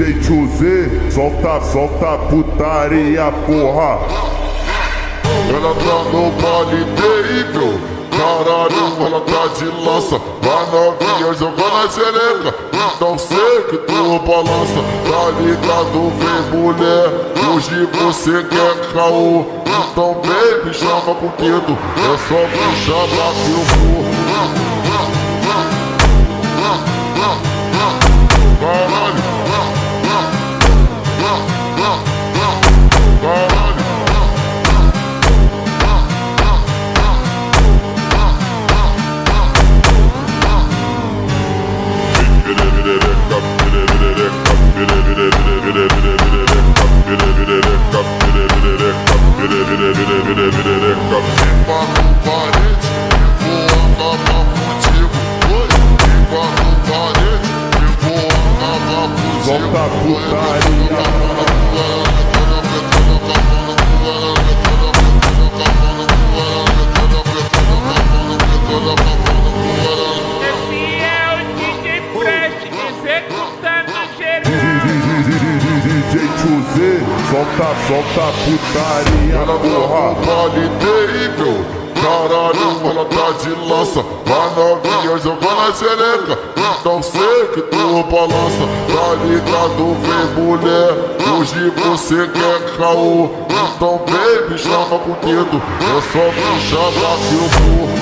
DJ Tchuzê, solta putaria, porra. Ela tá no baile terrível, caralho, ela tá de lança. Vai novinha jogando a xereca, então sei que tu balança. Tá ligado, vem mulher, hoje você quer caô. Então vem, me chama com o dedo, é só me chamar que eu vou. Caralho, caralho. Solta putaria. DJ Tchuzê, solta putaria, ela porra. Baile terrível, caralho, ela tá de lança. Vai novinha jogando a xereca, então sei que tu balança. Tá ligado, vem mulher, hoje você quer caô. Então vem, me chama com o dedo, é só me chamar que eu vou.